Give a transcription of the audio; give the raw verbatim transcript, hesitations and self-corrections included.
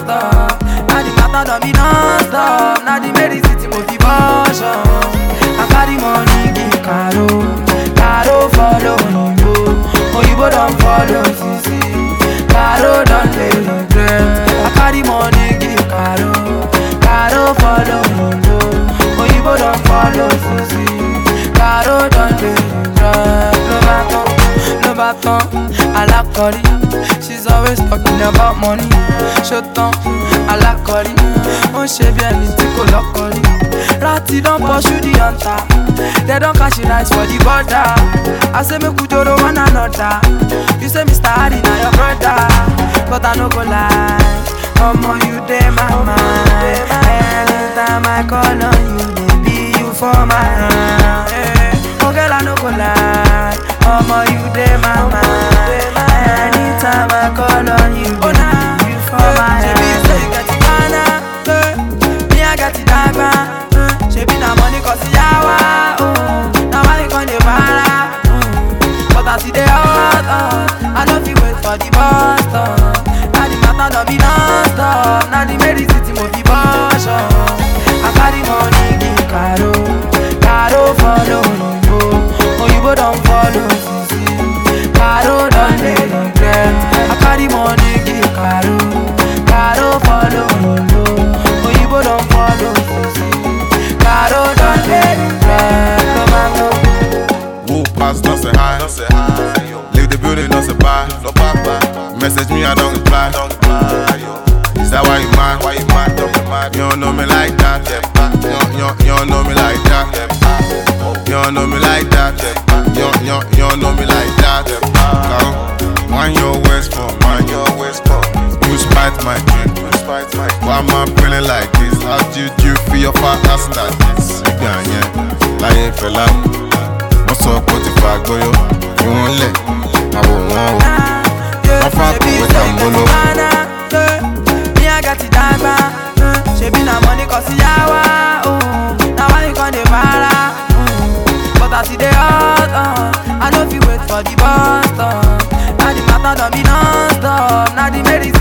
non-stop. Now the matter don't be non-stop. Now the medicine motivation. I carry money give Caro, Caro follow Oyinbo, Oyinbo don't follow Sisi, Caro don't dey regret. I carry money give Caro, Caro follow Oyinbo, Oyinbo don't follow Sisi, Caro don't dey regret. No baton, no baton, I like Curry. She's always talking about money. Shut down, I like Curry. On she bien ni tiko lock Curry. Ratty don't pursue the hunter. They don't catch the rice for the border. I say me kujoro one another. You say Mister Harry now your brother, but I no go lie. Omo you dey my mind. Anytime I call on you, baby you for my hand. Oh girl I no go lie. Omo you dey my mind. Anytime I call on you, oh nah, you for my hand. She be say you get the Ghana, me I get the Dagba. She be na money cause yawa, oh. Now I can the para, but I see the hot, uh. I don't feel wait for the bus stop. Now the matter don't be non-stop. Now the medicine motivation. I carry money give Caro, Caro follow Oyinbo, Oyinbo don't follow Sisi, Caro don't dey regret. I carry money give Caro, Caro follow Oyinbo, Oyinbo don't follow Sisi, Caro don't dey regret. Who pass, don't say hi. Don't say hi. Leave the building, don't say bye. No bye bye. Message me, I don't reply. Don't reply. Is that why you mad? Why you mad? Don't be mad. You don't know me like that. You don't, you don't, you don't know me like that. You don't know me like that. You don't, you don't, you don't know me like that. Now, mind your waist for, mind your waist for. You spite my drink. Why am I feeling like this? How do you feel your fat ass like this? Yeah, yeah. Like a fella. What's up, what if I go yo? You won't let, I won't want. I'm fat with Tambolo. Me, I got the Dagba. She be na money cause yawa, oh. Now I can the para, but I see the hot, uh. I don't feel wait for the bus stop. Now the matter don't be non-stop. Now the medicine